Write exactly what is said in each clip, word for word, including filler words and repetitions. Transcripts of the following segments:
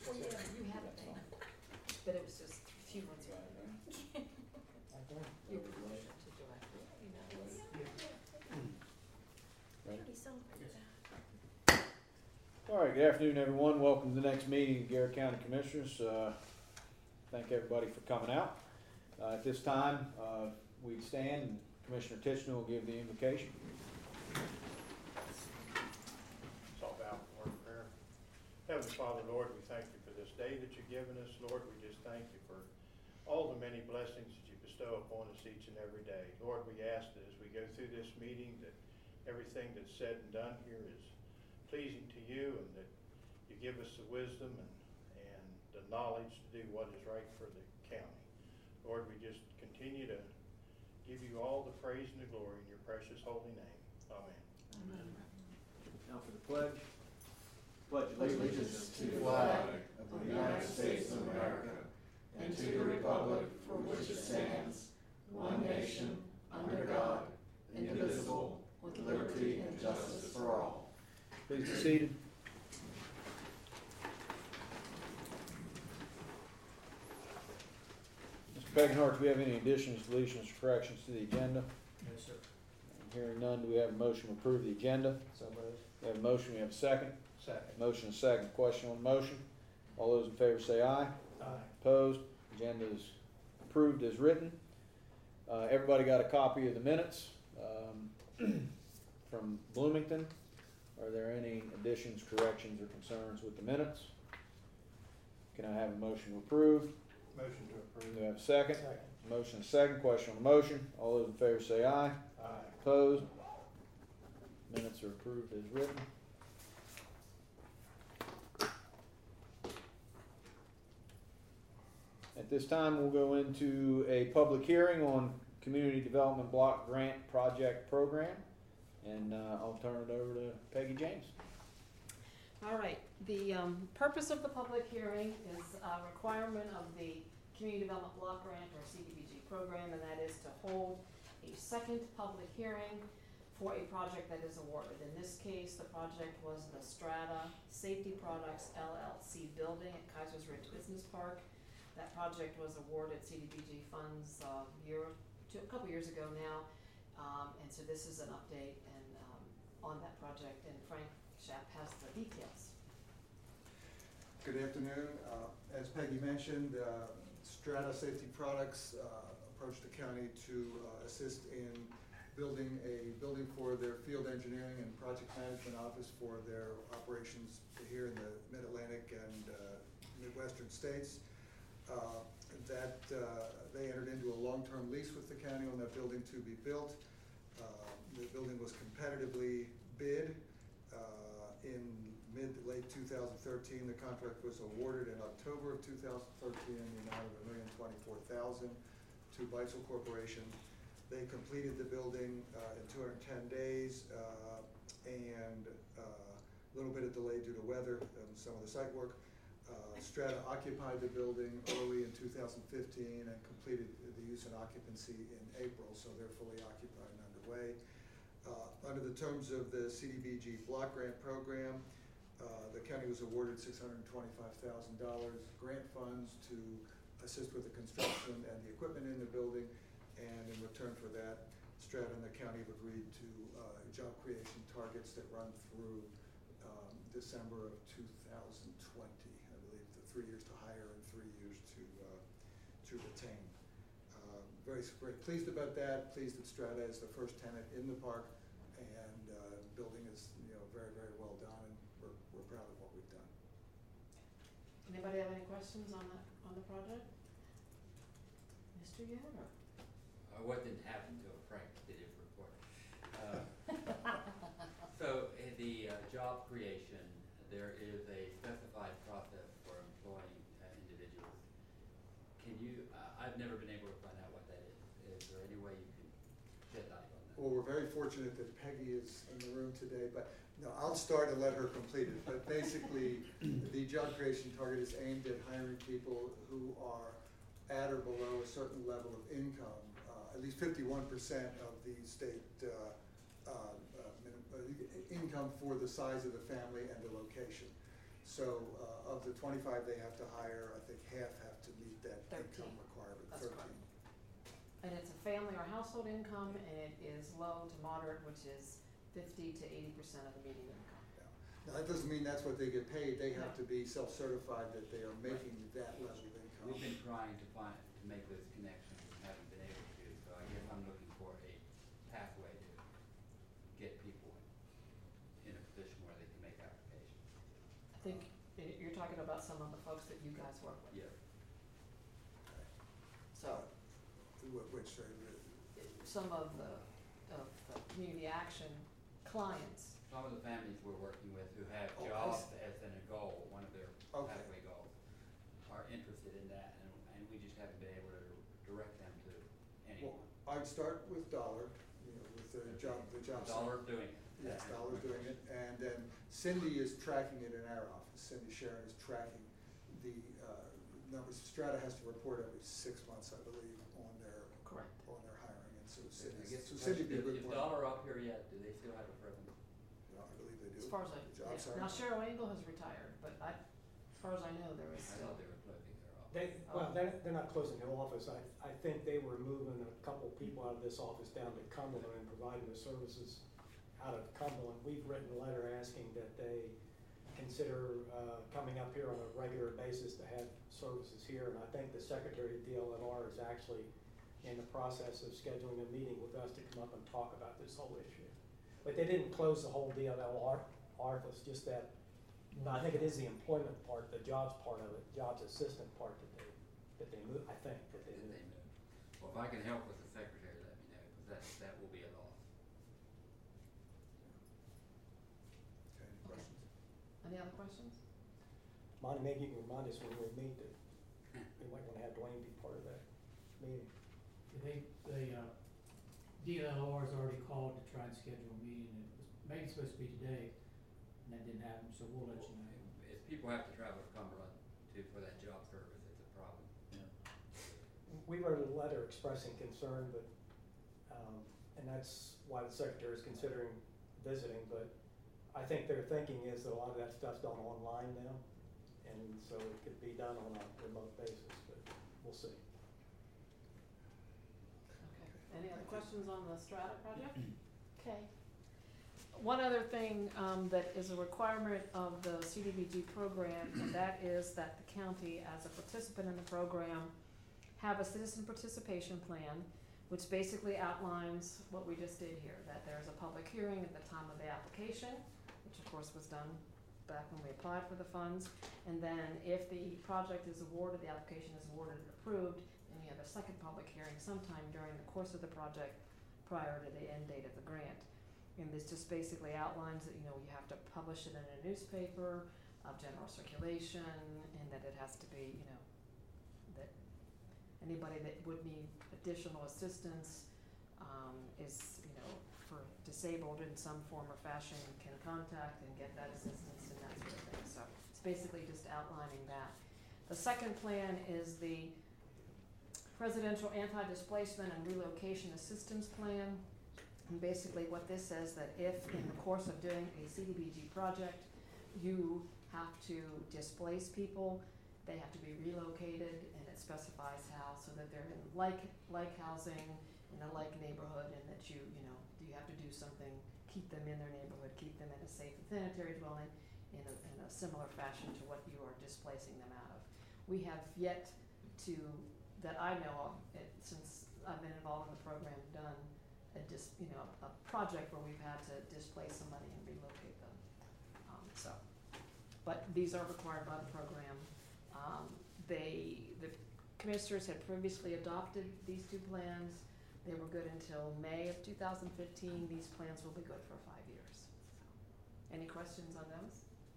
Well, yeah, you had a thing, but it was just a few months ago. Your promotion to director, you know, was. Thank you so much. All right, good afternoon, everyone. Welcome to the next meeting of Garrett County Commissioners. Uh, thank everybody for coming out. Uh, at this time, uh, we'd stand and Commissioner Tichenor will give the invocation. It's all about word of prayer. Heavenly Father, Lord, we thank you for this day that you've given us. Lord, we just thank you for all the many blessings that you bestow upon us each and every day. Lord, we ask that as we go through this meeting that everything that's said and done here is pleasing to you, and that you give us the wisdom and, and the knowledge to do what is right for the county. Lord, we just continue to give you all the praise and the glory in your precious holy name. Amen. Amen. Now for the pledge. Pledge Allegiance to the flag of the United States of America and to the republic for which it stands, one nation, under God, indivisible, with liberty and justice for all. Please be seated. Mister Peckenhart, do we have any additions, deletions, or corrections to the agenda? No, sir. Hearing none, do we have a motion to approve the agenda? So moved. We have a motion, we have a second. Second. Motion and second. Question on the motion. All those in favor say aye. Aye. Opposed? Agenda is approved as written. Uh, everybody got a copy of the minutes um, from Bloomington. Are there any additions, corrections, or concerns with the minutes? Can I have a motion to approve? Motion to approve. Do I have a second? Second. Motion and second. Question on the motion. All those in favor say aye. Aye. Opposed? Minutes are approved as written. At this time, we'll go into a public hearing on Community Development Block Grant Project Program, and uh, I'll turn it over to Peggy James. All right, the um, purpose of the public hearing is a requirement of the Community Development Block Grant, or C D B G program, and that is to hold a second public hearing for a project that is awarded. In this case, the project was the Strata Safety Products L L C building at Kaiser's Ridge Business Park. That project was awarded C D B G funds a year, two, a couple years ago now, um, and so this is an update and um, on that project, and Frank Schaap has the details. Good afternoon. Uh, as Peggy mentioned, uh, Strata Safety Products uh, approached the county to uh, assist in building a building for their field engineering and project management office for their operations here in the Mid-Atlantic and uh, Midwestern states. Uh, that uh, they entered into a long-term lease with the county on that building to be built. Uh, the building was competitively bid uh, in mid to late two thousand thirteen. The contract was awarded in October of two thousand thirteen in the amount of a million twenty-four thousand to Beitzel Corporation. They completed the building uh, in two hundred ten days, uh, and uh, a little bit of delay due to weather and some of the site work. Uh, Strata occupied the building early in two thousand fifteen and completed the use and occupancy in April, so they're fully occupied and underway. Uh, under the terms of the C D B G block grant program, uh, the county was awarded six hundred twenty-five thousand dollars grant funds to assist with the construction and the equipment in the building, and in return for that, Strata and the county have agreed to uh, job creation targets that run through um, December of two thousand twenty. Three years to hire and three years to uh, to retain. Uh, very, very pleased about that. Pleased that Strata is the first tenant in the park, and uh, building is you know very very well done, and we're we're proud of what we've done. Anybody have any questions on the on the project? Mister Yoder. Uh, what didn't happen to Frank did his report. Uh, so in the uh, job creation, there is a specified process for employing uh, individuals. Can you, uh, I've never been able to find out what that is. Is there any way you can shed light on that? Well, we're very fortunate that Peggy is in the room today, but no, I'll start and let her complete it. But basically, the job creation target is aimed at hiring people who are at or below a certain level of income. Uh, at least fifty-one percent of the state uh, uh, uh, income for the size of the family and the location. So, uh, of the twenty-five they have to hire, I think half have to meet that income Thirteen. requirement, That's thirteen. And it's a family or household income, and it is low to moderate, which is fifty to eighty percent of the median income. Now, that doesn't mean that's what they get paid, they have No. to be self-certified that they are making that level of income. We've been trying to find, to make those connections and haven't been able to, so I guess I'm looking for a pathway to get people in a position where they can make applications. I think y- you're talking about some of the folks that you guys work with. Yeah. So, Wh- Which, uh, some of the, of the community action clients, Some of the families we're working with who have Oh, I jobs see. as in a goal, one of their Okay. pathway goals, are interested in that, and, and we just haven't been able to direct them to well, anyone. I'd start with Dollar, you know, with the job, the job. center. Dollar doing it. Yes, That is Dollar's my doing it, question. and then Cindy is tracking it in our office. Cindy Sharon is tracking the, uh, numbers. Strata has to report every six months, I believe, on their, correct. on their hiring, and so I Cindy, guess so the Cindy question be a is, good is point. Dollar up here yet? Do they still have a presence? No, I believe they do. As far as I, The job yeah. center. Now Cheryl Engel has retired, but I, as far as I know, there is I still. thought they were closing their office. They, well, Um, they're, they're not closing the office. I, I think they were moving a couple people out of this office down to Cumberland and providing the services out of Cumberland. We've written a letter asking that they consider, uh, coming up here on a regular basis to have services here. And I think the secretary of D L N R is actually in the process of scheduling a meeting with us to come up and talk about this whole issue. But they didn't close the whole D L N R office, just that, no, I think it is the employment part, the jobs part of it, jobs assistant part that they, that they move, I think, that they Did move. they move? Well, if I can help with the secretary, let me know, because that, that will be a loss. Okay, any Okay. questions? Any other questions? Monty, maybe you can remind us when we meet that we might wanna have Dwayne be part of that meeting. They, the, uh, D L R has already called to try and schedule a meeting, and it was maybe supposed to be today, and that didn't happen, so we'll let you know. If people have to travel to Cumberland to, for that job service, it's a problem. We wrote a letter expressing concern, but, um, and that's why the secretary is considering visiting, but I think their thinking is that a lot of that stuff's done online now, and so it could be done on a remote basis, but we'll see. Okay, any other questions on the Strata project? Okay. One other thing, um, that is a requirement of the C D B G program, and that is that the county, as a participant in the program, have a citizen participation plan, which basically outlines what we just did here, that there's a public hearing at the time of the application, which of course was done back when we applied for the funds, and then if the project is awarded, the application is awarded and approved, then you have a second public hearing sometime during the course of the project prior to the end date of the grant. And this just basically outlines that, you know, you have to publish it in a newspaper of general circulation, and that it has to be, you know, that anybody that would need additional assistance, um, is, you know, for disabled in some form or fashion can contact and get that assistance and that sort of thing. So it's basically just outlining that. The second plan is the Presidential Anti-Displacement and Relocation Assistance Plan. And basically what this says, that if in the course of doing a C D B G project, you have to displace people, they have to be relocated, and it specifies how, so that they're in like, like housing, in a like neighborhood, and that you, you know, you have to do something, keep them in their neighborhood, keep them in a safe and sanitary dwelling in a, in a similar fashion to what you are displacing them out of. We have yet to, that I know of, it, since I've been involved in the program, done a dis, you know, a project where we've had to displace somebody and relocate them. Um, so, but these are required by the program. Um, they, the commissioners had previously adopted these two plans. They were good until May of two thousand fifteen. These plans will be good for five years. So, any questions on those?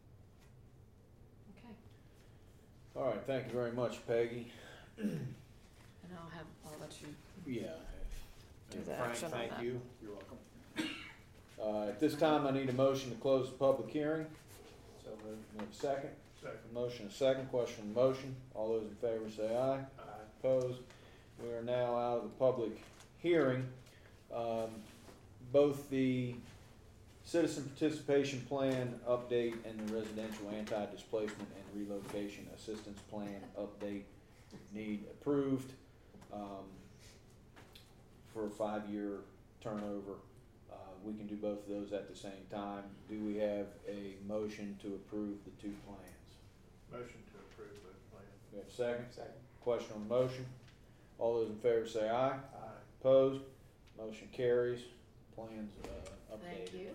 Okay, All right, thank you very much, Peggy. and I'll have, I'll let you Yeah. do And the Frank, action on thank that. you. You're welcome. Uh, at this time, I need a motion to close the public hearing. So, we have a second? Second. Motion, a second, question on the motion. All those in favor say aye. Aye. Opposed? We are now out of the public hearing. Um, both the Citizen Participation Plan update and the Residential Anti-Displacement and Relocation Assistance Plan update need approved, um, for a five-year turnover. Uh, we can do both of those at the same time. Do we have a motion to approve the two plans? Motion to approve those plans. We have a second? Second. Question on the motion? All those in favor say aye. Aye. Opposed? Motion carries. Plans, uh, updated. Thank you.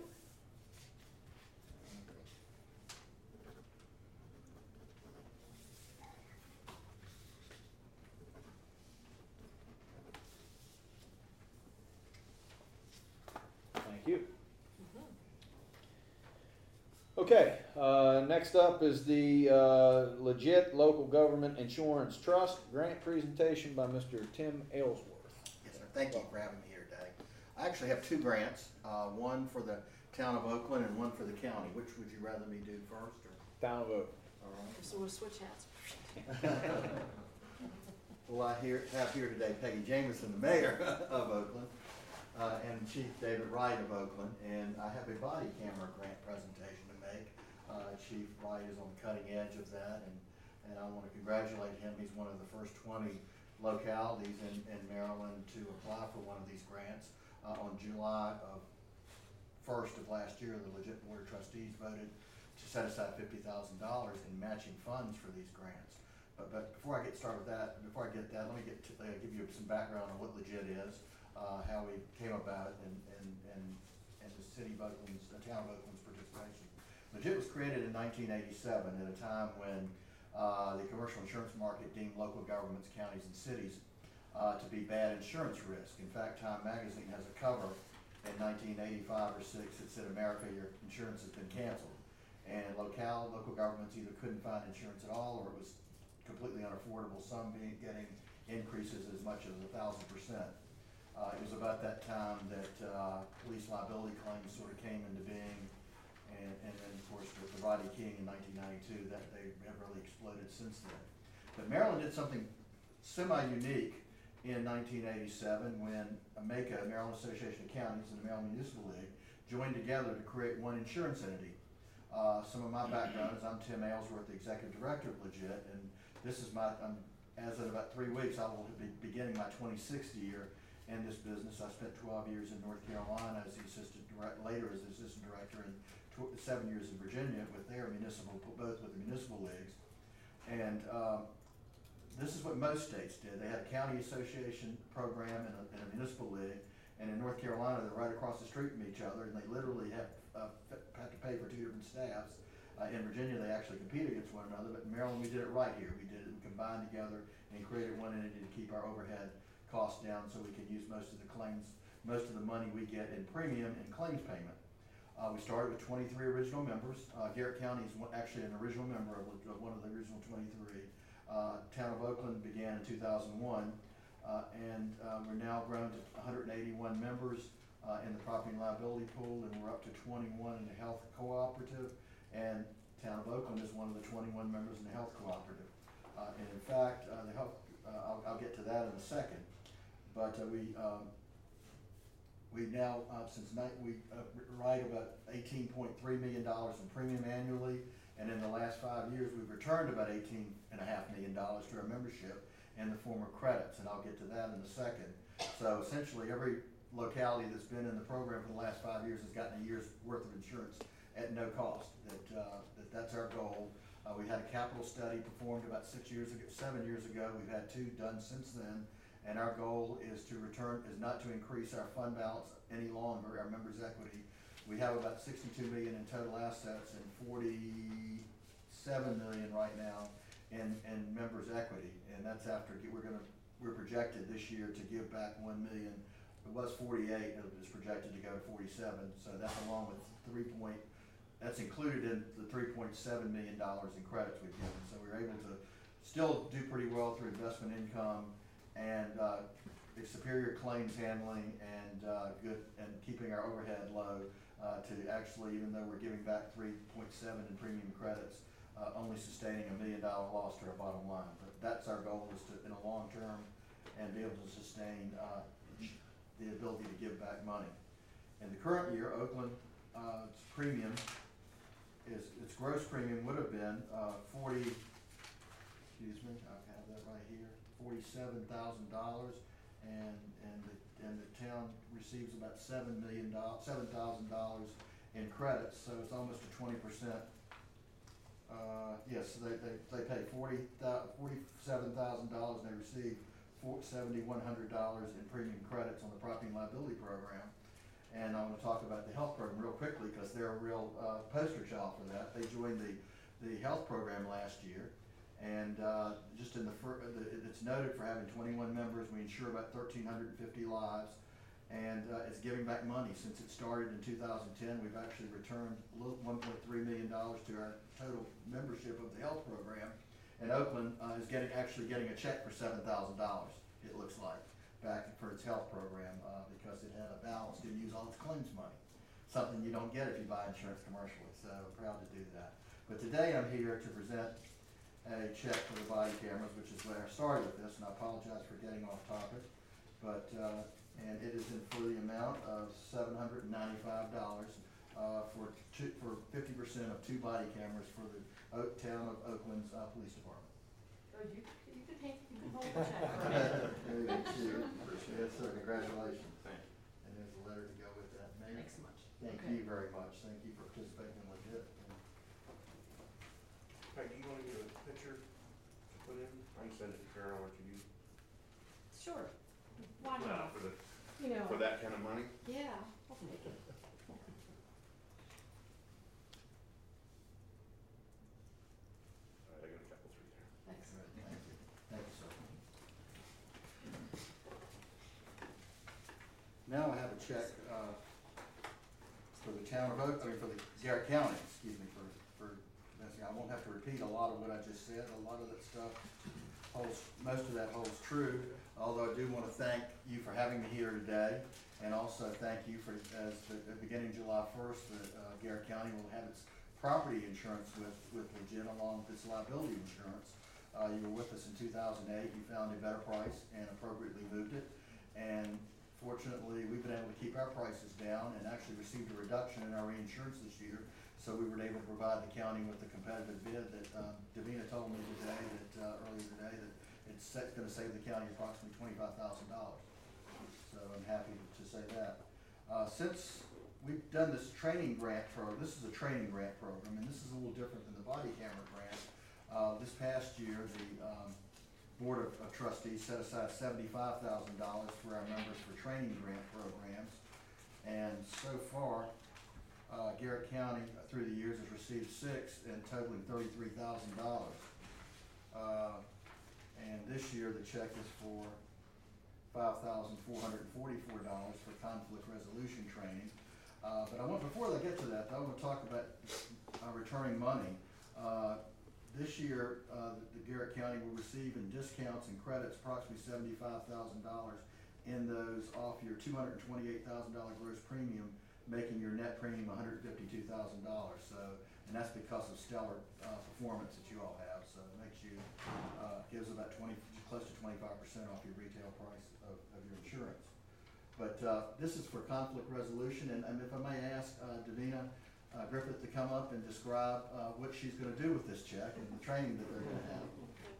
Thank you. Okay, uh, next up is the, uh, Legit Local Government Insurance Trust grant presentation by Mister Tim Aylesworth. Yes, sir. Thank you for having me here today. I actually have two grants, uh, one for the town of Oakland and one for the county. Which would you rather me do first, or? Town of Oakland. All right. So we'll switch hats. Well, I here, have here today Peggy Jameson, the mayor of Oakland, uh, and Chief David Wright of Oakland, and I have a body camera grant presentation to make. Uh, Chief Wright is on the cutting edge of that, and, and I want to congratulate him. He's one of the first twenty localities in, in Maryland to apply for one of these grants. Uh, on July of first of last year, the Legit Board of Trustees voted to set aside fifty thousand dollars in matching funds for these grants. But, but before I get started with that, before I get that, let me get to, uh, give you some background on what Legit is, uh, how we came about it, and, and, and, and the city of Oakland's, the town of Oakland's participation. Legit was created in nineteen eighty-seven at a time when uh, the commercial insurance market deemed local governments, counties, and cities uh, to be bad insurance risk. In fact, Time magazine has a cover in nineteen eighty-five or six that said, "America, your insurance has been canceled." And locale, local governments either couldn't find insurance at all, or it was completely unaffordable, some being getting increases as much as a thousand percent. Uh, it was about that time that uh, police liability claims sort of came into being, and, and then of course with the Rodney King in nineteen ninety-two, that they have really exploded since then. But Maryland did something semi-unique in nineteen eighty-seven when AMECA, Maryland Association of Counties, and the Maryland Municipal League joined together to create one insurance entity. Uh, some of my background is I'm Tim Aylesworth, the Executive Director of Legit, and this is my, um, as in about three weeks, I will be beginning my twenty-sixth year in this business. I spent twelve years in North Carolina as the assistant direct, later as the assistant director, and tw seven years in Virginia with their municipal, both with the municipal leagues. And um, this is what most states did. They had a county association program and a, and a municipal league. And in North Carolina, they're right across the street from each other, and they literally have, uh, have to pay for two different staffs. Uh, in Virginia, they actually compete against one another, but in Maryland, we did it right here. We did it, we combined together and created one entity to keep our overhead costs down so we can use most of the claims, most of the money we get in premium and claims payment. Uh, we started with twenty-three original members. Uh, Garrett County is one, actually an original member of, of one of the original twenty-three. Uh, Town of Oakland began in two thousand one, uh, and uh, we're now grown to one hundred eighty-one members uh, in the property and liability pool, and we're up to twenty-one in the health cooperative. And Town of Oakland is one of the twenty-one members in the health cooperative. Uh, and in fact, uh, the health, uh, I'll, I'll get to that in a second. But uh, we um, we now, uh, since night, we uh, write about eighteen point three million dollars in premium annually. And in the last five years, we've returned about eighteen point five million dollars to our membership in the form of credits. And I'll get to that in a second. So essentially, every locality that's been in the program for the last five years has gotten a year's worth of insurance at no cost. That, uh, that that's our goal. Uh, we had a capital study performed about six years ago, seven years ago. We've had two done since then, and our goal is to return, is not to increase our fund balance any longer, our members' equity. We have about sixty-two million in total assets and forty-seven million right now in, in members' equity, and that's after we're gonna we're projected this year to give back one million. It was forty-eight, it was projected to go to forty-seven, so that's along with three point. That's included in the three point seven million dollars in credits we've given. So we were able to still do pretty well through investment income and uh, superior claims handling and uh, good and keeping our overhead low uh, to actually, even though we're giving back three point seven in premium credits, uh, only sustaining a million dollar loss to our bottom line. But that's our goal, is to, in a long term, and be able to sustain uh, the ability to give back money. In the current year, Oakland uh, its premium is, its gross premium would have been, uh, forty, excuse me, I have that right here, forty-seven thousand dollars, and, and the, and the town receives about seven million dollars, seven thousand dollars in credits, so it's almost a twenty percent. Uh, yes, they, they, they pay forty, forty-seven thousand dollars, and they receive seventy-one hundred dollars in premium credits on the property and liability program. And I want to talk about the health program real quickly, because they're a real uh, poster child for that. They joined the, the health program last year, and uh, just in the, fir the, it's noted for having twenty-one members. We insure about one thousand three hundred fifty lives, and uh, it's giving back money. Since it started in two thousand ten, we've actually returned one point three million dollars to our total membership of the health program. And Oakland uh, is getting actually getting a check for seven thousand dollars, it looks like, back for its health program, uh, because it had a balance, didn't use all its claims money. Something you don't get if you buy insurance commercially, so I'm proud to do that. But today I'm here to present a check for the body cameras, which is where I started with this, and I apologize for getting off topic. But, uh, and it is in for the amount of seven hundred ninety-five dollars uh, for two, for fifty percent of two body cameras for the Oak Town of Oakland's uh, Police Department. Oh, you, you can take, you can hold the check, right? Thank you. Yes, sir, congratulations. Thank you. And there's a letter to go with that, Mayor. Thanks so much. Thank Okay. you very much. Thank you for participating in Legit. Peggy, you wanna get a picture to put in? I can send it to Carol, or to you. Sure. Why Well, not? For the, You know. for that kind of money? Yeah, I'll take it. All right, I got a couple, three there. Excellent. Thank you. Thank you, sir. Now I have a check, uh, for the town of Oak, I mean, for the Garrett County, excuse me, for, for, I won't have to repeat a lot of what I just said. A lot of that stuff holds, most of that holds true, although I do want to thank you for having me here today, and also thank you for, as the, the beginning July first, that uh, Garrett County will have its property insurance with, with Legit along with its liability insurance. Uh, you were with us in two thousand eight, you found a better price and appropriately moved it, and fortunately, we've been able to keep our prices down and actually received a reduction in our reinsurance this year. So we were able to provide the county with a competitive bid that, um, Davina told me today that, uh, earlier today, that it's set, gonna save the county approximately twenty-five thousand dollars. So I'm happy to say that. Uh, since we've done this training grant program, this is a training grant program, and this is a little different than the body camera grant. Uh, this past year, the, um, Board of, of Trustees set aside seventy-five thousand dollars for our members for training grant programs. And so far, uh, Garrett County, uh, through the years, has received six and totaling thirty-three thousand dollars. Uh, and this year, the check is for five thousand four hundred forty-four dollars for conflict resolution training. Uh, but I want, before I get to that, though, I want to talk about uh, returning money. Uh, This year, uh, the, the Garrett County will receive in discounts and credits approximately seventy-five thousand dollars in those off your two hundred twenty-eight thousand dollar gross premium, making your net premium one hundred fifty-two thousand dollars. So, and that's because of stellar uh, performance that you all have. So it makes you, uh, gives about twenty, close to twenty-five percent off your retail price of, of your insurance. But uh, this is for conflict resolution, and, and if I may ask uh, Davina Uh, Griffith to come up and describe uh, what she's going to do with this check and the training that they're going to have.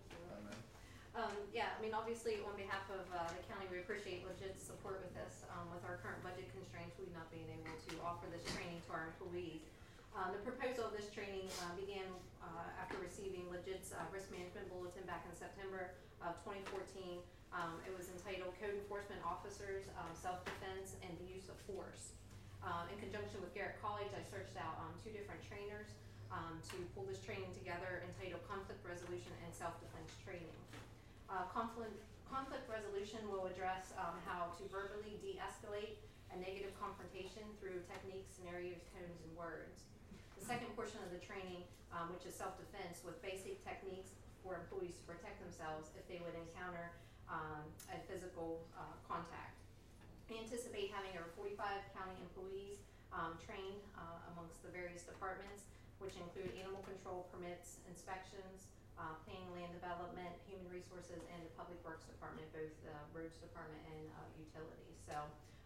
Um, yeah, I mean, obviously, on behalf of uh, the county, we appreciate Legit's support with this. Um, with our current budget constraints, we've not been able to offer this training to our employees. Um, the proposal of this training uh, began uh, after receiving Legit's uh, risk management bulletin back in September of twenty fourteen. Um, it was entitled Code Enforcement Officers, um, Self-Defense, and the Use of Force. Um, in conjunction with Garrett College, I searched out um, two different trainers um, to pull this training together, entitled Conflict Resolution and Self-Defense Training. Uh, conflict, conflict resolution will address um, how to verbally de-escalate a negative confrontation through techniques, scenarios, tones, and words. The second portion of the training, um, which is self-defense, with basic techniques for employees to protect themselves if they would encounter um, a physical uh, contact. We anticipate having over forty-five county employees um, trained uh, amongst the various departments, which include animal control, permits, inspections, uh, planning, land development, human resources, and the public works department, both the roads department and uh, utilities. So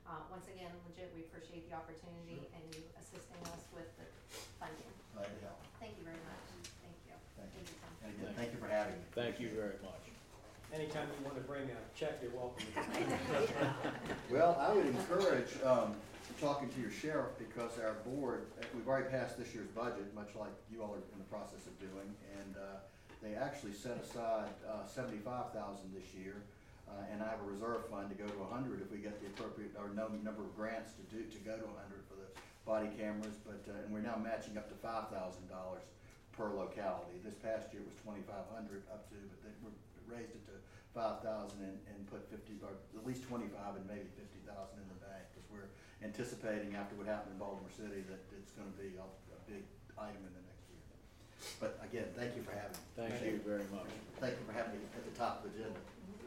Uh, once again, legit, we appreciate the opportunity and you assisting us with the funding. Glad to help. Thank you very much. Thank you. Thank you. Tim. And again, thank you for having me. Thank you very much. Anytime you want to bring a check, you're welcome. Well, I would encourage, um, talking to your sheriff, because our board, uh, we've already passed this year's budget, much like you all are in the process of doing, and, uh, they actually set aside, uh, seventy-five thousand this year, uh, and I have a reserve fund to go to a hundred if we get the appropriate, or no number of grants to do, to go to a hundred for the body cameras, but, uh, and we're now matching up to five thousand dollars per locality. This past year it was twenty-five hundred up to, but then we raised it to five thousand and, and put fifty, or at least twenty-five and maybe fifty thousand in the bank, because we're anticipating after what happened in Baltimore City that it's gonna be a, a big item in the next year. But again, thank you for having me. Thank you very much. Thank you for having me at the top of the agenda.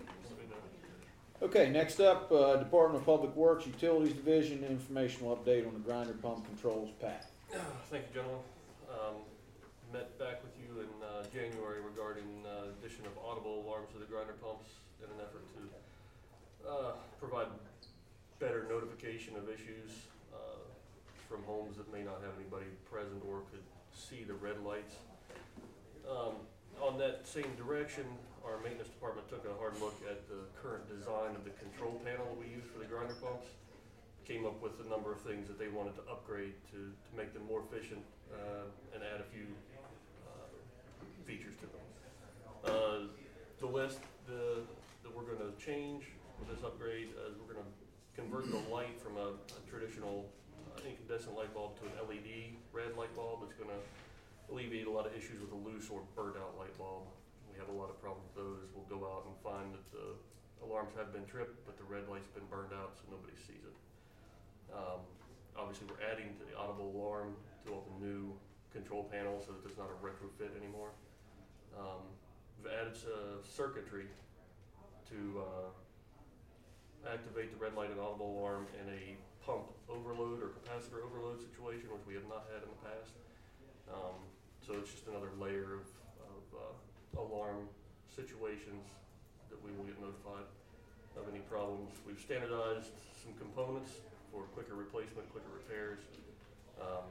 Okay, next up, uh, Department of Public Works, Utilities Division, informational update on the grinder pump controls. Pat. Thank you, gentlemen. Um, met back with you in uh, January regarding uh, addition of audible alarms to the grinder pumps in an effort to uh, provide better notification of issues uh, from homes that may not have anybody present or could see the red lights. Um, on that same direction, our maintenance department took a hard look at the current design of the control panel that we use for the grinder pumps. Came up with a number of things that they wanted to upgrade to, to make them more efficient uh, and add a few uh, features to them. Uh, the list the, that we're going to change with this upgrade is we're going to convert the light from a, a traditional uh, incandescent light bulb to an L E D red light bulb. It's going to alleviate a lot of issues with a loose or burnt out light bulb. We have a lot of problems with those. We'll go out and find that the alarms have been tripped, but the red light's been burned out so nobody sees it. Um, obviously we're adding to the audible alarm to all the new control panels so that there's not a retrofit anymore. Um, we've added uh, circuitry to uh, activate the red light and audible alarm in a pump overload or capacitor overload situation, which we have not had in the past. Um, so it's just another layer of, of uh, alarm situations that we will get notified of any problems. We've standardized some components for quicker replacement, quicker repairs. Um,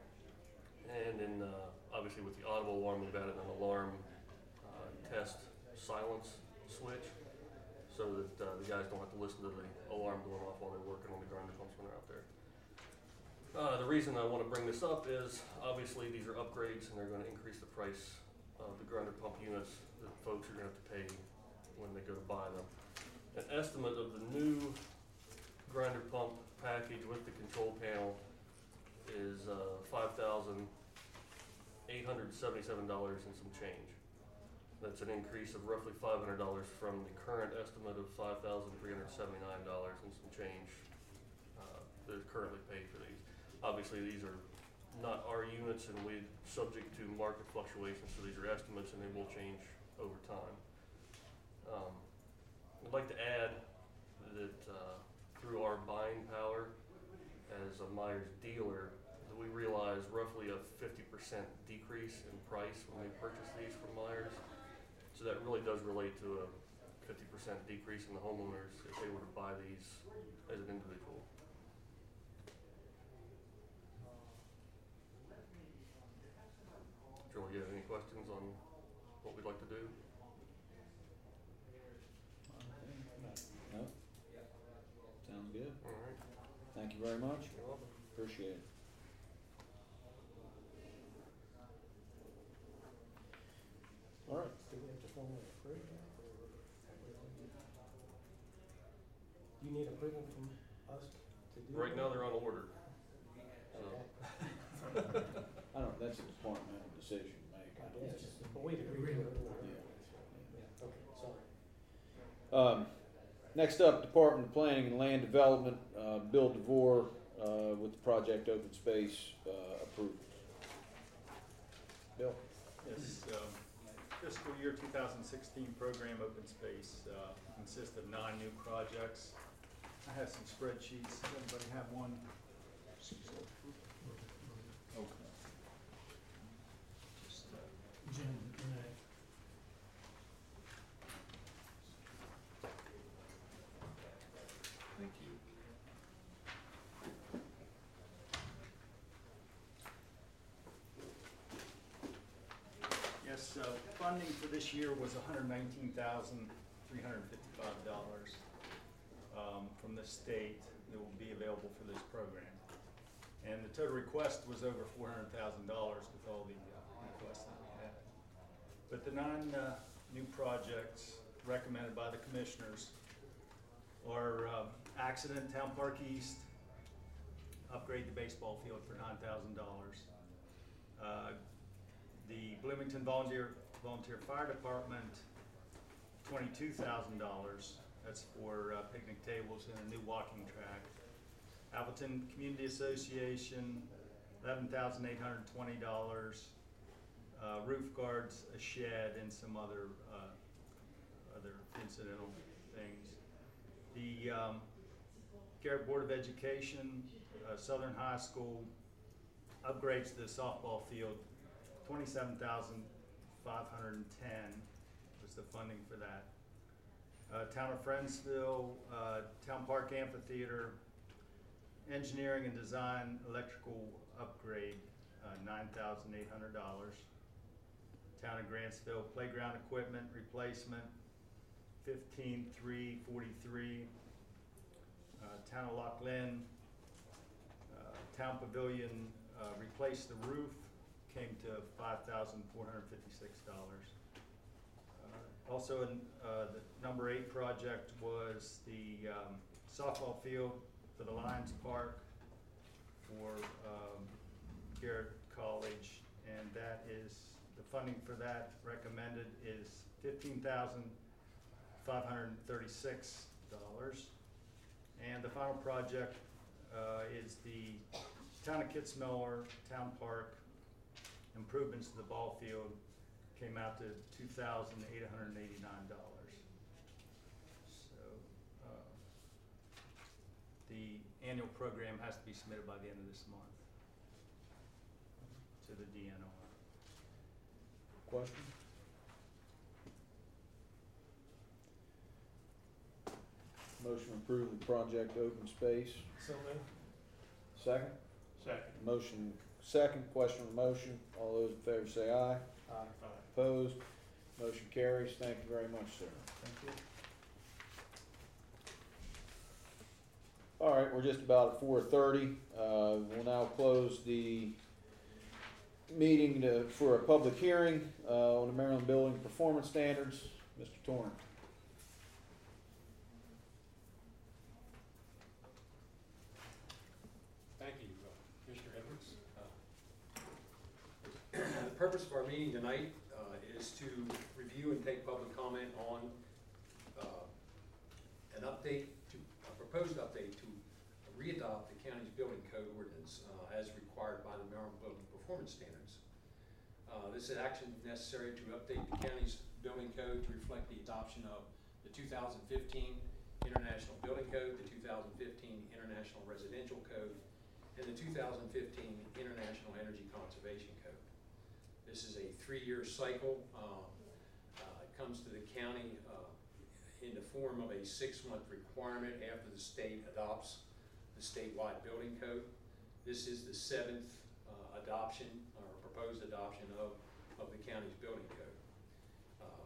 and then uh, obviously with the audible alarm, we've added an alarm uh, test silence switch so that uh, the guys don't have to listen to the alarm going off while they're working on the grinder pumps when they're out there. Uh, the reason I want to bring this up is obviously these are upgrades and they're going to increase the price of the grinder pump units that folks are going to have to pay when they go to buy them. An estimate of the new grinder pump package with the control panel is uh, five thousand eight hundred seventy-seven dollars and some change. That's an increase of roughly five hundred dollars from the current estimate of five thousand three hundred seventy-nine dollars and some change uh, that is currently paid for these. Obviously, these are not our units and we're subject to market fluctuations, so these are estimates and they will change over time. Um, I'd like to add that uh, through our buying power as a Myers dealer, that we realize roughly a fifty percent decrease in price when we purchase these from Myers. So that really does relate to a fifty percent decrease in the homeowners if they were to buy these as an individual. Joel, you have any questions on what we'd like to do? No? Sounds good. All right. Thank you very much. You're welcome. Appreciate it. All right. Do we have to formally approve that, or you need approval from us to do? Right now, they're on order. So, Okay. I don't, that's a departmental decision to make. I guess, but we'd agree to it. Yeah. Okay, sorry. Um, next up, Department of Planning and Land Development, uh, Bill DeVore, uh, with the project open space, uh, approval. Bill? Yes, um, fiscal year two thousand sixteen program open space, uh, consists of nine new projects. I have some spreadsheets. Does everybody have one? Okay. Just, uh, Jim, uh, Thank you. So funding for this year was one hundred nineteen thousand three hundred fifty-five dollars um, from the state that will be available for this program. And the total request was over four hundred thousand dollars with all the uh, requests that we had. But the nine uh, new projects recommended by the commissioners are uh, accident Town Park East, upgrade the baseball field for nine thousand dollars. Uh, the Bloomington Volunteer Volunteer Fire Department, twenty-two thousand dollars. That's for uh, picnic tables and a new walking track. Appleton Community Association, eleven thousand eight hundred twenty dollars. Uh, roof guards, a shed, and some other uh, other incidental things. The um, Garrett Board of Education, uh, Southern High School, upgrades to the softball field, twenty-seven thousand five hundred ten was the funding for that. Uh, Town of Friendsville, uh, Town Park Amphitheater, engineering and design electrical upgrade, uh, nine thousand eight hundred dollars. Town of Grantsville, playground equipment replacement, fifteen thousand three hundred forty-three dollars. Uh, Town of Loch Lynn, uh, Town Pavilion, uh, replaced the roof, came to five thousand four hundred fifty-six dollars. Uh, also, in, uh, the number eight project was the um, softball field for the Lions Park for um, Garrett College, and that is, the funding for that recommended is fifteen thousand five hundred thirty-six dollars. And the final project uh, is the Town of Kitzmiller Town Park improvements to the ball field, came out to two thousand eight hundred eighty-nine dollars. So uh, the annual program has to be submitted by the end of this month to the D N R. Question? Motion to approve the project open space. So moved. Second? Second. Motion second, question on the motion. All those in favor say aye. Aye. Opposed? Motion carries. Thank you very much, sir. Thank you. All right, we're just about at four thirty. Uh, we'll now close the meeting to, for a public hearing, uh, on the Maryland Building Performance Standards. Mister Torrance. Thank you, uh, Commissioner Edwards. Uh, The purpose of our meeting tonight uh, is to review and take public comment on uh, an update, to a proposed update to readopt the county's building code ordinance uh, as required by the Maryland Building Performance Standards. Uh, This is action necessary to update the county's building code to reflect the adoption of the two thousand fifteen International Building Code, the two thousand fifteen International Residential Code, and the two thousand fifteen International Energy Conservation Code. This is a three-year cycle. Um, uh, it comes to the county uh, in the form of a six-month requirement after the state adopts the statewide building code. This is the seventh uh, adoption or proposed adoption of, of the county's building code. Uh,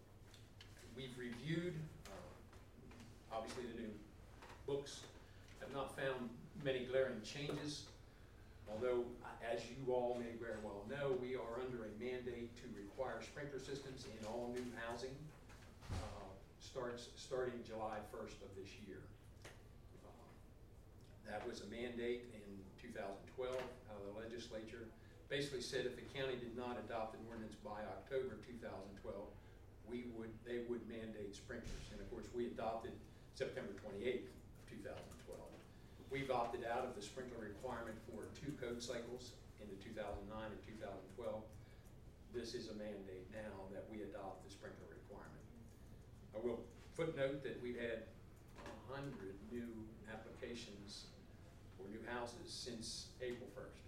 we've reviewed, uh, obviously the new books have not found many glaring changes, although, as you all may very well know, we are under a mandate to require sprinkler systems in all new housing, uh, starts starting July first of this year. Uh, that was a mandate in two thousand twelve. How the legislature basically said if the county did not adopt an ordinance by October two thousand twelve, we would they would mandate sprinklers. And of course, we adopted September twenty-eighth of two thousand twelve. We've opted out of the sprinkler requirement for two code cycles in the two thousand nine and two thousand twelve. This is a mandate now that we adopt the sprinkler requirement. I will footnote that we've had a hundred new applications for new houses since April first.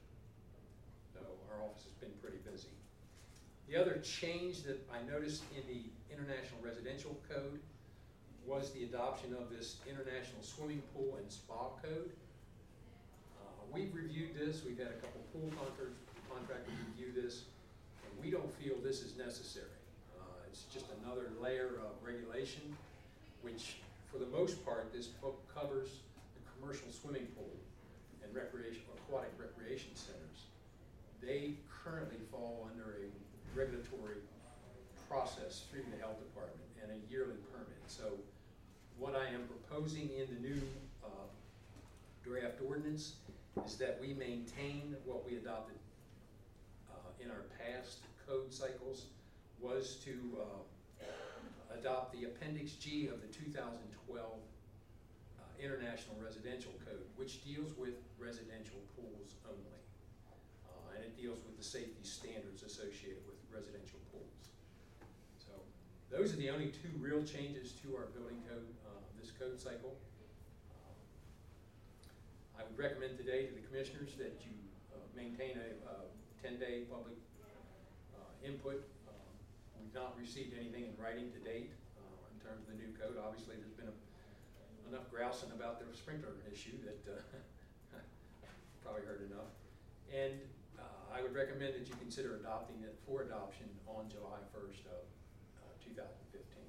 So our office has been pretty busy. The other change that I noticed in the International Residential Code was the adoption of this International Swimming Pool and Spa Code. Uh, we've reviewed this. We've had a couple pool contractors, contractors review this, and we don't feel this is necessary. Uh, it's just another layer of regulation, which, for the most part, this book covers the commercial swimming pool and recreation, aquatic recreation centers. They currently fall under a regulatory process through the health department and a yearly permit. So what I am proposing in the new uh, draft ordinance is that we maintain what we adopted uh, in our past code cycles, was to uh, adopt the Appendix G of the two thousand twelve uh, International Residential Code, which deals with residential pools only. Uh, and it deals with the safety standards associated with residential pools. So those are the only two real changes to our building code uh, this code cycle. Uh, I would recommend today to the commissioners that you uh, maintain a ten-day public uh, input. Uh, we've not received anything in writing to date uh, in terms of the new code. Obviously, there's been a, enough grousing about the sprinkler issue that uh, probably heard enough. And uh, I would recommend that you consider adopting it for adoption on July first of uh, two thousand fifteen.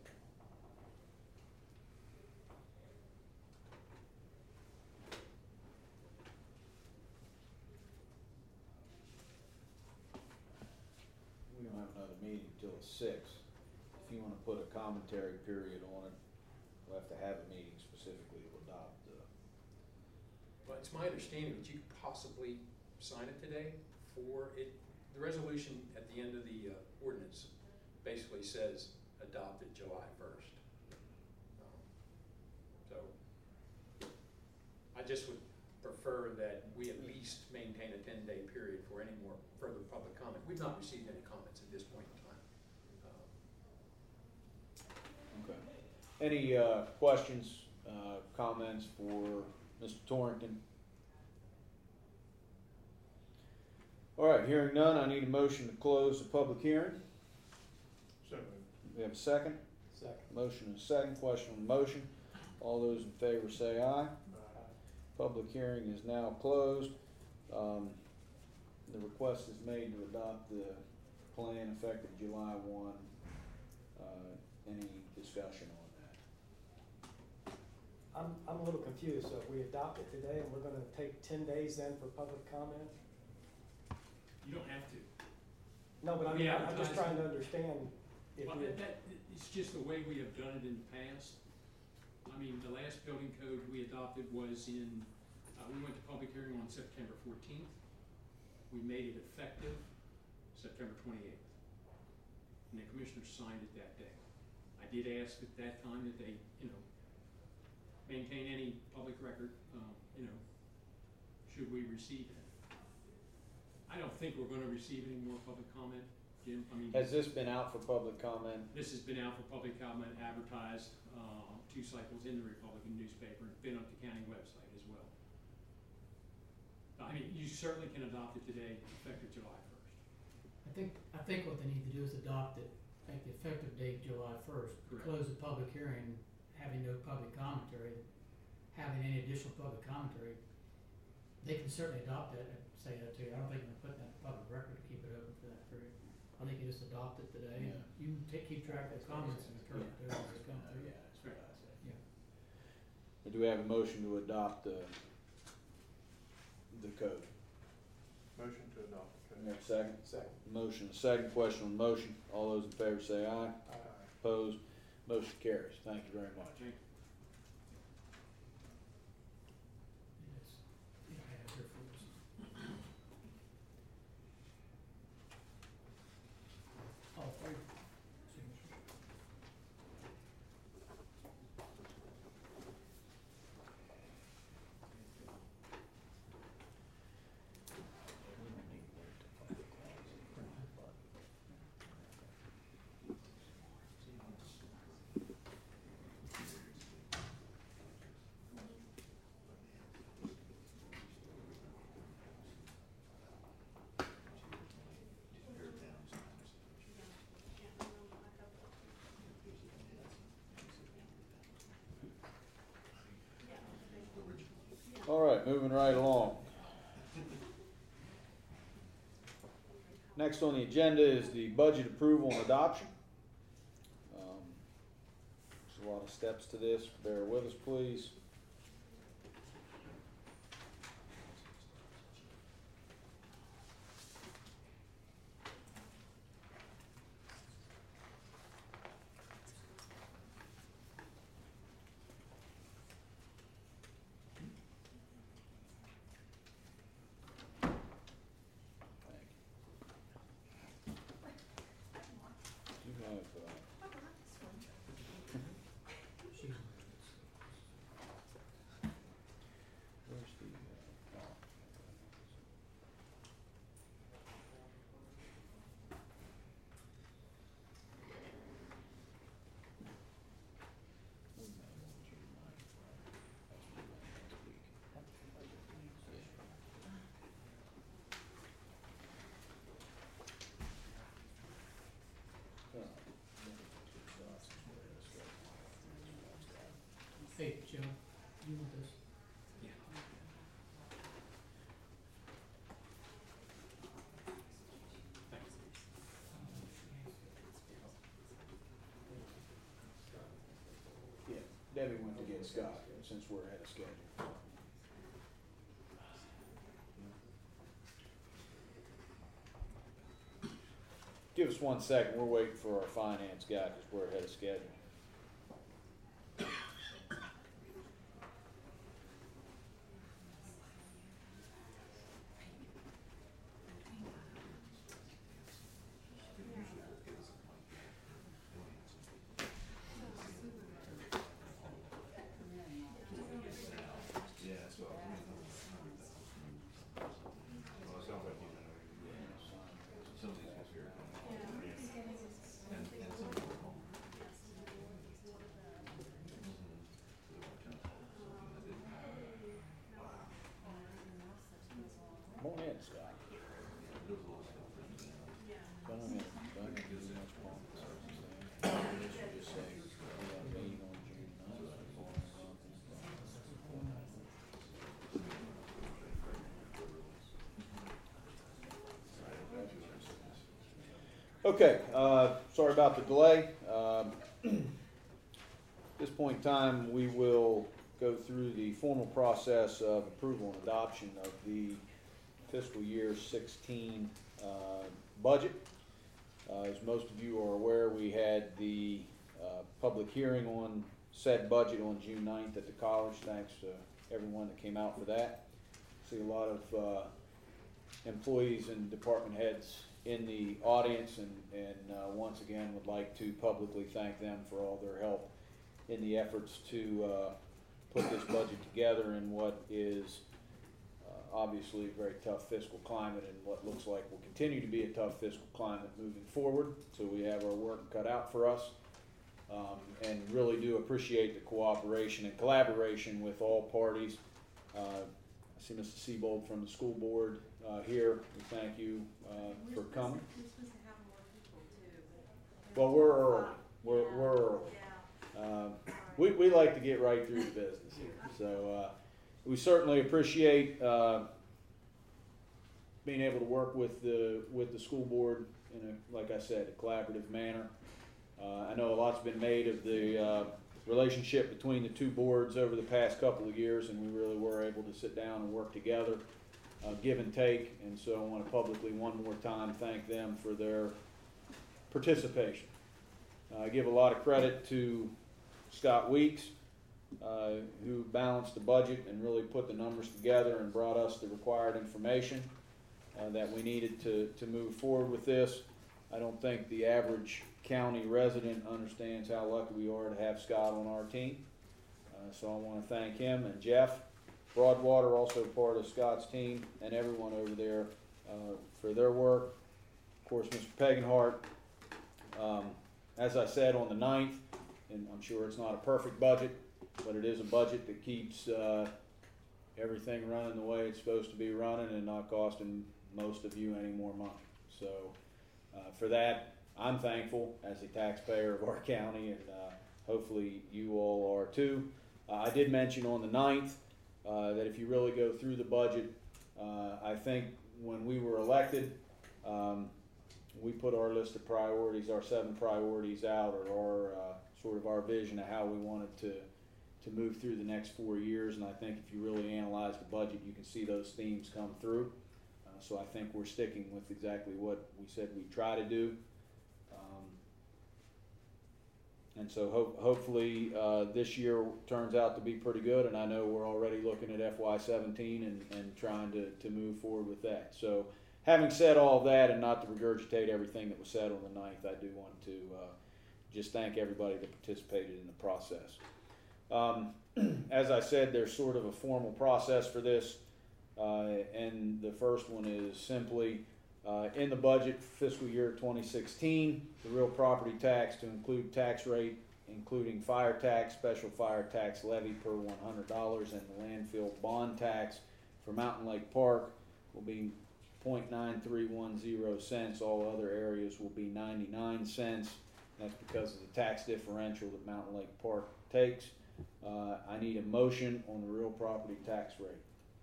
We don't have another meeting till the sixth. If you wanna put a commentary period on it, we'll have to have a meeting specifically to adopt the. But it's my understanding that you could possibly sign it today for it. The resolution at the end of the uh, ordinance basically says adopted July first. Um, so I just would prefer that we at least maintain a ten-day period for any more further public comment. We've not received any comments at this point in time. Um, Okay. Any, uh, questions, uh, comments for Mister Torrington? All right, hearing none, I need a motion to close the public hearing. So moved. We have a second? Second. Motion and a second, question on the motion. All those in favor say aye. Public hearing is now closed. Um, the request is made to adopt the plan effective July one. Uh, any discussion on that? I'm, I'm a little confused, so if we adopt it today and we're gonna take ten days then for public comment? You don't have to. No, but I We mean, I'm just advertise trying it. to understand if Well, you, that, that, it's just the way we have done it in the past. I mean, the last building code we adopted was in, uh, we went to public hearing on September fourteenth. We made it effective September twenty-eighth. And the commissioners signed it that day. I did ask at that time that they, you know, maintain any public record, um, you know, should we receive it. I don't think we're gonna receive any more public comment, Jim. I mean, Has this been out for public comment? this has been out for public comment, advertised, uh, two cycles in the Republican newspaper, and been up the county website as well. I mean, you certainly can adopt it today, effective July first. I think, I think what they need to do is adopt it, make the effective date July first. Correct. Close the public hearing, having no public commentary, having any additional public commentary. They can certainly adopt it and say that to you. I don't think they're putting that in public record to keep it open for that period. I think you just adopt it today, and Yeah. you can take, keep track of the comments and return it to us as they come through. Yeah, that's what I said. Yeah. But do we have a motion to adopt the, the code? Motion to adopt the We code. have a second? second. Motion, a second, question on the motion. All those in favor say aye. Aye. Opposed? Motion carries. Thank you very much. Thank you. Yes. Yeah, I have here for us. All three signatures. All All right, moving right along. next on the agenda is the budget approval and adoption. Um, there's a lot of steps to this. Bear with us, please. Hey, Joe, you want this? Yeah, Debbie went to get Scott since we're ahead of schedule. Give us one second. We're waiting for our finance guy because we're ahead of schedule. Come on in, Scott. Go ahead, go ahead, do as much point. Just say, we have a meeting on June ninth. Okay, uh, sorry about the delay. Um, at this point in time, we will go through the formal process of approval and adoption of the fiscal year sixteen uh, budget. Uh, as most of you are aware, we had the uh, public hearing on said budget on June ninth at the college. Thanks to everyone that came out for that. See a lot of uh, employees and department heads in the audience, and, and uh, once again would like to publicly thank them for all their help in the efforts to uh, put this budget together in what is uh, obviously a very tough fiscal climate, and what looks like will continue to be a tough fiscal climate moving forward. So we have our work cut out for us, um, and really do appreciate the cooperation and collaboration with all parties. Uh, I see Mister Seabold from the school board uh, here. We thank you uh, for coming. Well, we're early. We're, we're early. Um, we, we like to get right through the business here. So uh, we certainly appreciate uh, being able to work with the with the school board in a, like I said, a collaborative manner. Uh, I know a lot's been made of the uh, relationship between the two boards over the past couple of years, and we really were able to sit down and work together, uh, give and take. And so I want to publicly one more time thank them for their participation. Uh, I give a lot of credit to Scott Weeks, uh, who balanced the budget and really put the numbers together and brought us the required information uh, that we needed to, to move forward with this. I don't think the average county resident understands how lucky we are to have Scott on our team. Uh, so I want to thank him, and Jeff Broadwater, also part of Scott's team, and everyone over there uh, for their work. Of course, Mister Pegenhart, um, as I said on the ninth, and I'm sure it's not a perfect budget, but it is a budget that keeps uh, everything running the way it's supposed to be running and not costing most of you any more money. So uh, for that, I'm thankful as a taxpayer of our county, and uh, hopefully you all are too. Uh, I did mention on the ninth uh, that if you really go through the budget, uh, I think when we were elected, um, we put our list of priorities, our seven priorities out, or our, uh, sort of our vision of how we wanted to, to move through the next four years. And I think if you really analyze the budget, you can see those themes come through. Uh, so I think we're sticking with exactly what we said we'd try to do. Um, and so ho- hopefully uh, this year turns out to be pretty good. And I know we're already looking at F Y seventeen and, and trying to, to move forward with that. So having said all of that, and not to regurgitate everything that was said on the ninth, I do want to uh, just thank everybody that participated in the process. Um, as I said, there's sort of a formal process for this, uh, and the first one is simply uh, in the budget for fiscal year twenty sixteen, the real property tax to include tax rate, including fire tax, special fire tax levy per one hundred dollars, and the landfill bond tax for Mountain Lake Park will be zero point nine three one zero cents. All other areas will be ninety-nine cents. That's because of the tax differential that Mountain Lake Park takes. Uh, I need a motion on the real property tax rate.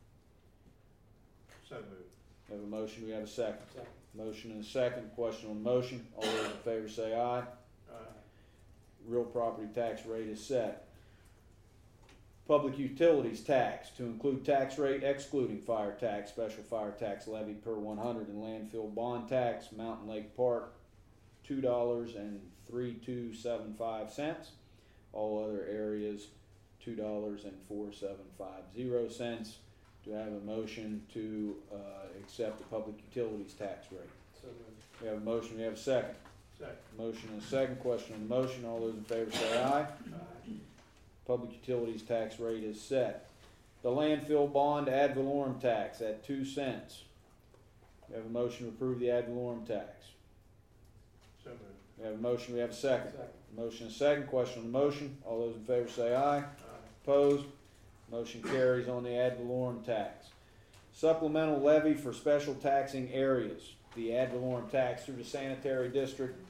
So moved. We have a motion, we have a second. Second. Motion and a second. Question on the motion. All those in favor say aye. Aye. Real property tax rate is set. Public utilities tax to include tax rate excluding fire tax, special fire tax levy per one hundred, and landfill bond tax, Mountain Lake Park, two dollars and three two seven five cents. All other areas, two dollars and four seven five zero cents. Do I have a motion to uh, accept the public utilities tax rate? So moved. We have a motion, we have a second. Second. Motion and a second. Question on the motion. All those in favor say aye. Aye. Public utilities tax rate is set. The landfill bond ad valorem tax at two cents. We have a motion to approve the ad valorem tax. So moved. We have a motion, we have a second. Second. Motion and a second. Question on the motion. All those in favor say aye. Aye. Opposed? Motion carries on the ad valorem tax. Supplemental levy for special taxing areas. The ad valorem tax through the sanitary district.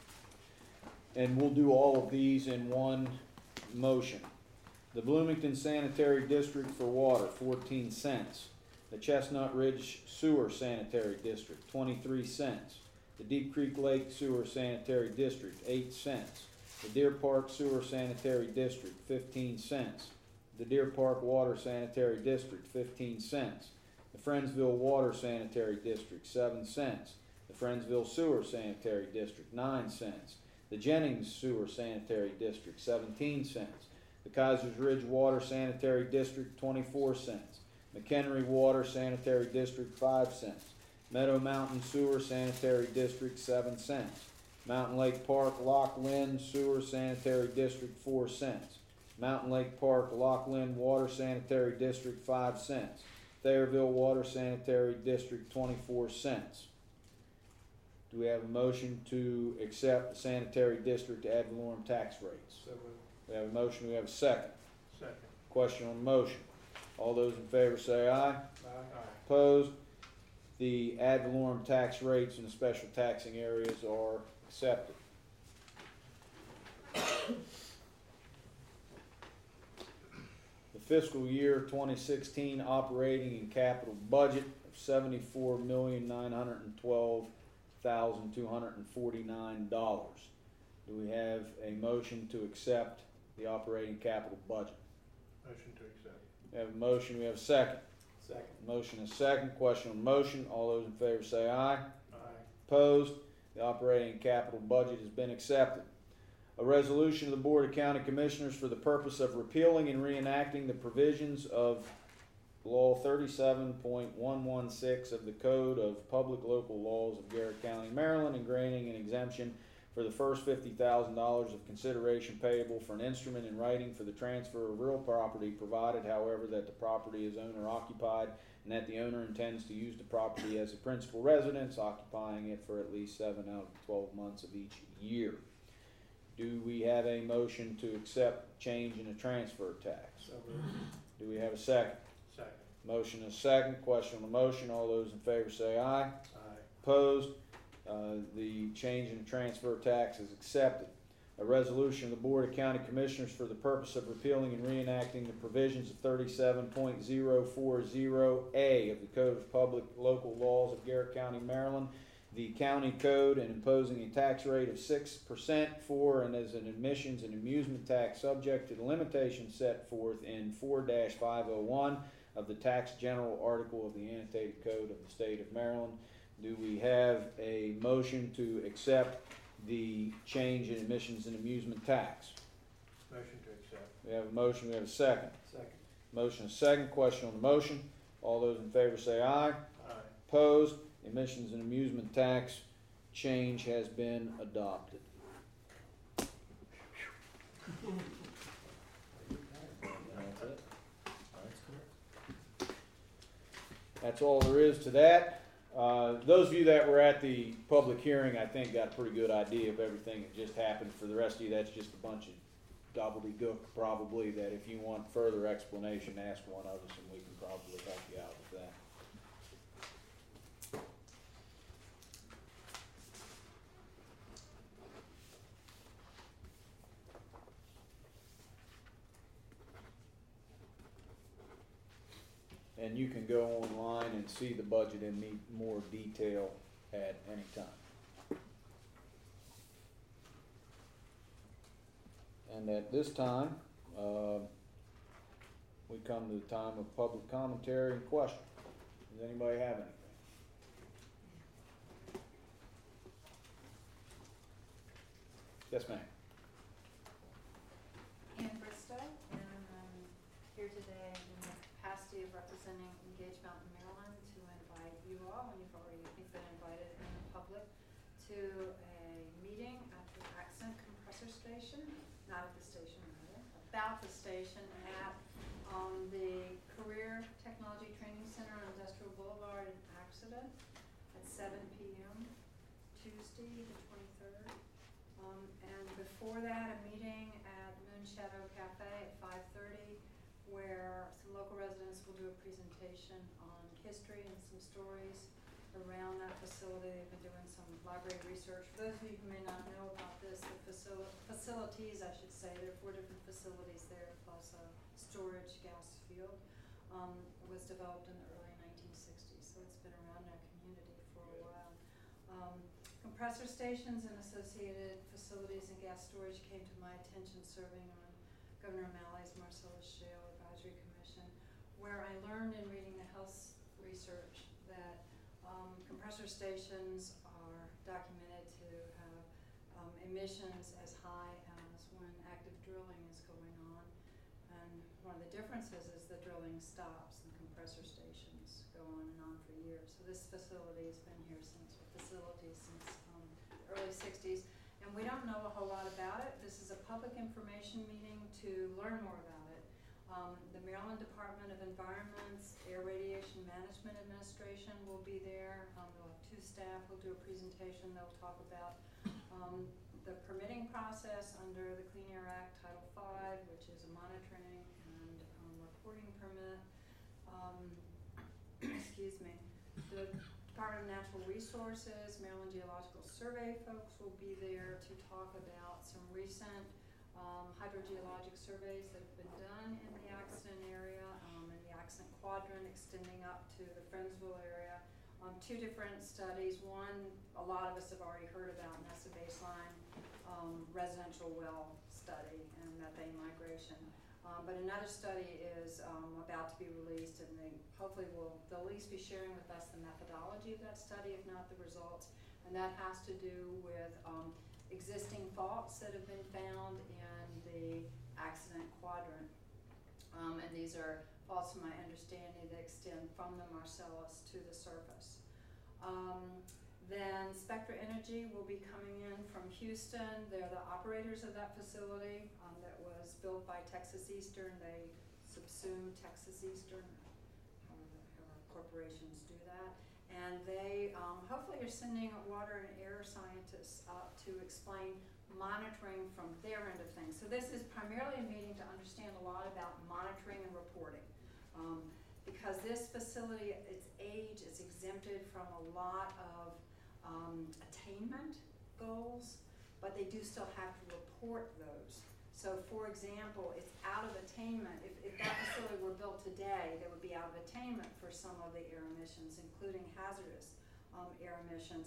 And we'll do all of these in one motion. The Bloomington Sanitary District for water, fourteen cents. The Chestnut Ridge Sewer Sanitary District, twenty-three cents. The Deep Creek Lake Sewer Sanitary District, eight cents. The Deer Park Sewer Sanitary District, fifteen cents. The Deer Park Water Sanitary District, fifteen cents. The Friendsville Water Sanitary District, seven cents. The Friendsville Sewer Sanitary District, nine cents. The Jennings Sewer Sanitary District, seventeen cents. The Kaiser's Ridge Water Sanitary District, twenty-four cents. McHenry Water Sanitary District, five cents. Meadow Mountain Sewer Sanitary District, seven cents. Mountain Lake Park Loch Lynn Sewer Sanitary District, four cents. Mountain Lake Park Loch Lynn Water Sanitary District, five cents. Thayerville Water Sanitary District, twenty-four cents. Do we have a motion to accept the sanitary district ad valorem tax rates? So moved. We have a motion, we have a second. Second. Question on the motion. All those in favor say aye. Aye. Aye. Opposed? The ad valorem tax rates in the special taxing areas are accepted. The fiscal year twenty sixteen operating and capital budget of seventy-four million nine hundred twelve thousand two hundred forty-nine dollars. Do we have a motion to accept the operating capital budget? Motion to accept. We have a motion, we have a second. Second. Motion is second. Question on the motion. All those in favor say aye. Aye. Opposed? The operating capital budget has been accepted. A resolution of the Board of County Commissioners for the purpose of repealing and reenacting the provisions of Law thirty-seven point one one six of the Code of Public Local Laws of Garrett County, Maryland, and granting an exemption for the first fifty thousand dollars of consideration payable for an instrument in writing for the transfer of real property, provided, however, that the property is owner occupied and that the owner intends to use the property as a principal residence, occupying it for at least seven out of twelve months of each year. Do we have a motion to accept change in the transfer tax? So moved. Do we have a second? Second. Motion is second. Question on the motion. All those in favor say aye. Aye. Opposed? Uh, the change in the transfer tax is accepted. A resolution of the Board of County Commissioners for the purpose of repealing and reenacting the provisions of thirty-seven point zero four zero A of the Code of Public Local Laws of Garrett County, Maryland, the county code and imposing a tax rate of six percent for and as an admissions and amusement tax subject to the limitations set forth in four five oh one of the tax general article of the annotated code of the state of Maryland. Do we have a motion to accept the change in admissions and amusement tax? Motion to accept. We have a motion, we have a second. Second. Motion is second, question on the motion. All those in favor say aye. Aye. Opposed? Admissions and amusement tax change has been adopted. That's it. That's all there is to that. Uh, those of you that were at the public hearing, I think, got a pretty good idea of everything that just happened. For the rest of you, that's just a bunch of gobbledygook, probably, that if you want further explanation, ask one of us and we can probably help you out with that. And you can go online and see the budget in me- more detail at any time. And at this time, uh, we come to the time of public commentary and questions. Does anybody have anything? Yes, ma'am. Ann Bristow, and I'm here today in the capacity of representing Engage Mountain, Maryland, to invite you all, and you've already, I think, been invited in the public, to a meeting at the Accent Compressor Station, not at the station, rather, about the station at um, the Career Technology Training Center on Industrial Boulevard in Accident at seven p m Tuesday, the twenty-third. Um, and before that, a meeting at Moon Shadow Cafe at five thirty, where some local residents will do a presentation on history and some stories around that facility. They've been doing some library research. For those of you who may not know about this, the facil- facilities, I should say, there are four different facilities there, plus a storage gas field, um, was developed in the early nineteen sixties, so it's been around in our community for a while. Um, Compressor stations and associated facilities and gas storage came to my attention serving on Governor O'Malley's Marcellus Shale Advisory Commission, where I learned in reading the health research that um, compressor stations are documented to have um, emissions as high as when active drilling is going on. And one of the differences is the drilling stops and compressor stations go on and on for years. So this facility has been here since, facility since um, the early sixties. And we don't know a whole lot about it. This is a public information meeting to learn more about it. Um, the Maryland Department of Environment's Air Radiation Management Administration will be there. Um, they'll have two staff who'll do a presentation. They'll talk about um, the permitting process under the Clean Air Act Title five, which is a monitoring and um, reporting permit. Um, excuse me. The Department of Natural Resources, Maryland Geological Survey folks will be there to talk about some recent um, hydrogeologic surveys that have been done in the accident area, um, in the accident quadrant extending up to the Friendsville area. Um, two different studies. One, a lot of us have already heard about, and that's the baseline um, residential well study and methane migration. Um, but another study is um, about to be released, and they hopefully will, they'll at least be sharing with us the methodology of that study, if not the results. And that has to do with um, existing faults that have been found in the accident quadrant. Um, and these are faults, from my understanding, that extend from the Marcellus to the surface. Um, Then Spectra Energy will be coming in from Houston. They're the operators of that facility um, that was built by Texas Eastern. They subsumed Texas Eastern, however, however corporations do that. And they um, hopefully are sending water and air scientists up to explain monitoring from their end of things. So this is primarily a meeting to understand a lot about monitoring and reporting. Um, because this facility, its age is exempted from a lot of Um, attainment goals, but they do still have to report those. So for example, it's out of attainment. If, if that facility were built today, they would be out of attainment for some of the air emissions, including hazardous um, air emissions.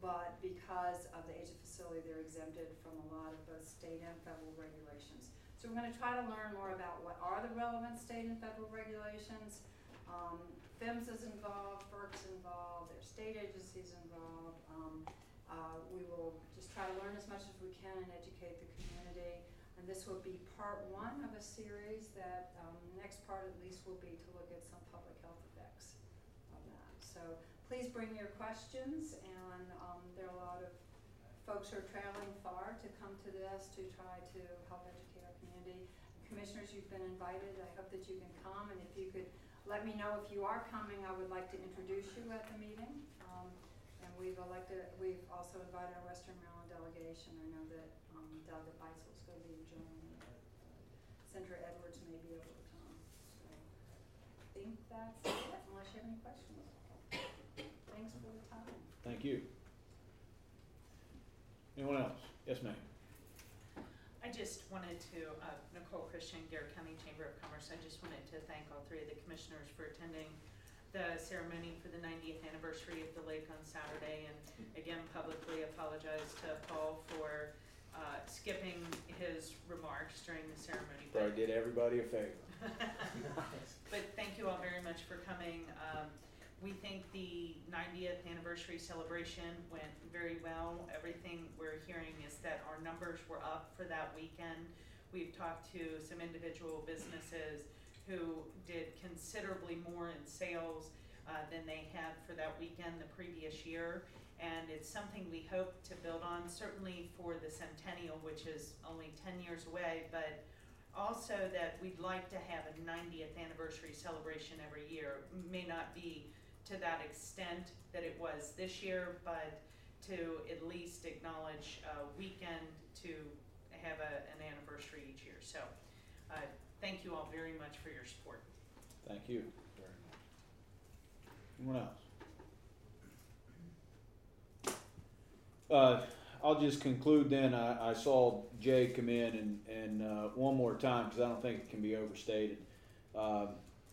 but because of the age of facility, they're exempted from a lot of both state and federal regulations. So we're gonna try to learn more about what are the relevant state and federal regulations. Um, PHMSA's involved, FERC's involved, there's state agencies involved. Um, uh, we will just try to learn as much as we can and educate the community. And this will be part one of a series that, um, the next part at least will be to look at some public health effects of that. So please bring your questions, and um, there are a lot of folks who are traveling far to come to this to try to help educate our community. Commissioners, you've been invited. I hope that you can come, and if you could let me know if you are coming, I would like to introduce you at the meeting. Um, and we've elected, we've also invited our Western Maryland delegation. I know that um, Delegate Beitzel is going to be in Germany. Uh, Senator Edwards may be able to come. So I think that's it, unless you have any questions. Thanks for the time. Thank you. Anyone else? Yes, ma'am. I just wanted to, uh, Nicole Christian, Garrett County Chamber of Commerce, I just wanted to thank all three of the commissioners for attending the ceremony for the ninetieth anniversary of the lake on Saturday, and again publicly apologize to Paul for uh, skipping his remarks during the ceremony. Probably did everybody a favor. But thank you all very much for coming. Um, we think the ninetieth anniversary celebration went very well. Everything we're hearing is that our numbers were up for that weekend. We've talked to some individual businesses who did considerably more in sales uh, than they had for that weekend the previous year. And it's something we hope to build on, certainly for the centennial, which is only ten years away, but also that we'd like to have a ninetieth anniversary celebration every year. May not be to that extent that it was this year, but to at least acknowledge a weekend to have a, an anniversary each year. So uh, thank you all very much for your support. Thank you very much. Anyone else? Uh, I'll just conclude then. I, I saw Jay come in and, and uh, one more time, because I don't think it can be overstated. Um,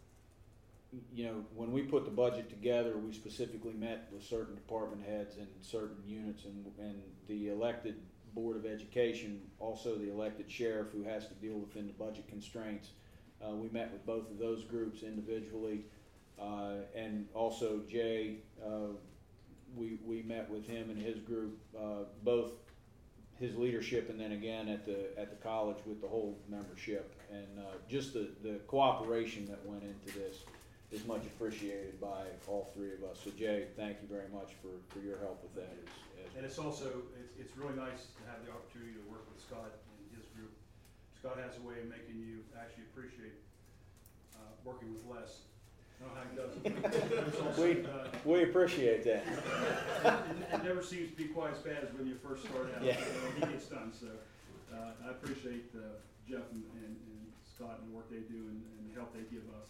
you know, when we put the budget together, we specifically met with certain department heads and certain units, and, and the elected Board of Education, also the elected sheriff who has to deal within the budget constraints. Uh, we met with both of those groups individually, uh, and also Jay, uh, we, we met with him and his group, uh, both his leadership and then again at the, at the college with the whole membership. And uh, just the, the cooperation that went into this is much appreciated by all three of us. So Jay, thank you very much for, for your help with that. As, as and it's also, it's, it's really nice to have the opportunity to work with Scott and his group. Scott has a way of making you actually appreciate uh, working with Les. I don't know how he does it. Also, we, uh, we appreciate that. It, it never seems to be quite as bad as when you first start out. Yeah. Uh, he gets done. So uh, I appreciate uh, Jeff and, and, and Scott and the work they do and, and the help they give us.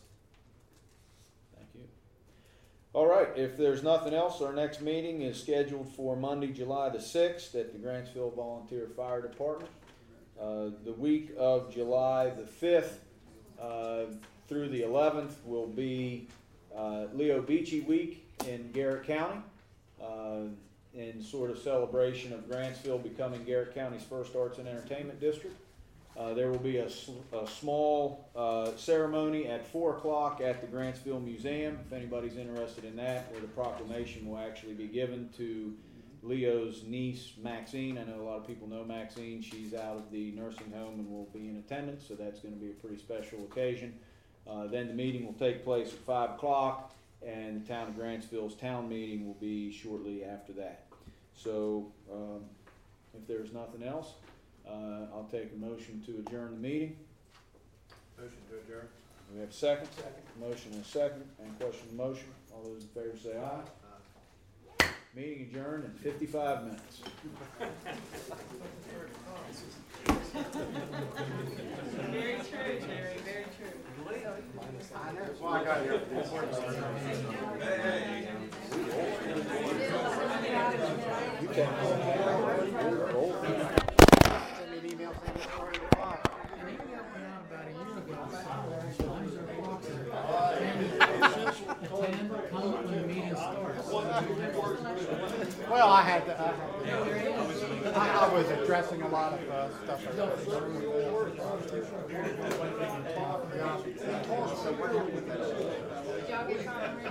Thank you. All right, if there's nothing else, our next meeting is scheduled for Monday, July the sixth at the Grantsville Volunteer Fire Department. Uh, the week of July the fifth uh, through the eleventh will be uh, Leo Beachy Week in Garrett County, uh, in sort of celebration of Grantsville becoming Garrett County's first arts and entertainment district. Uh, there will be a, a small uh, ceremony at four o'clock at the Grantsville Museum, if anybody's interested in that, where the proclamation will actually be given to Leo's niece, Maxine. I know a lot of people know Maxine. She's out of the nursing home and will be in attendance, so that's going to be a pretty special occasion. Uh, then the meeting will take place at five o'clock, and the town of Grantsville's town meeting will be shortly after that. So um, if there's nothing else, Uh, I'll take a motion to adjourn the meeting. Motion to adjourn. Do we have a second? Second. Motion and a second. Any question on the motion? All those in favor say aye. Aye. Meeting adjourned in fifty-five minutes. Very true, Jerry, very true. I know. Well, I got here. Hey. You can't. You're old. Send me an email saying it's four o'clock. And he helped me out about a year ago. attend, come when the meeting starts. Well, I had, to- I, had to- I I was addressing a lot of uh, stuff. Did y'all get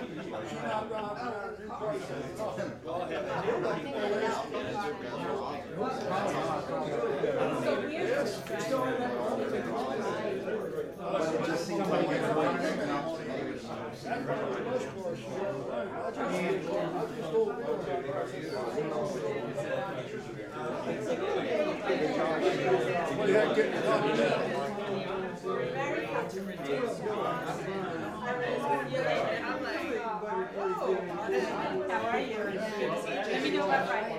What do you have getting How are you? Let me know what Friday.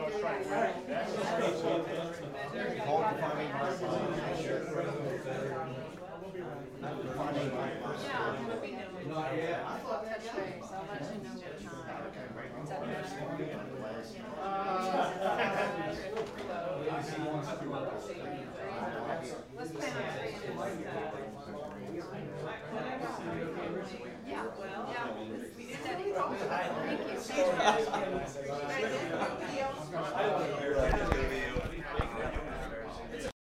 Not yet. I'll touch base, I'll let you know what time. Is that Let's plan on three and Yeah, well, yeah, we did that. Thank you. It's gonna be, uh,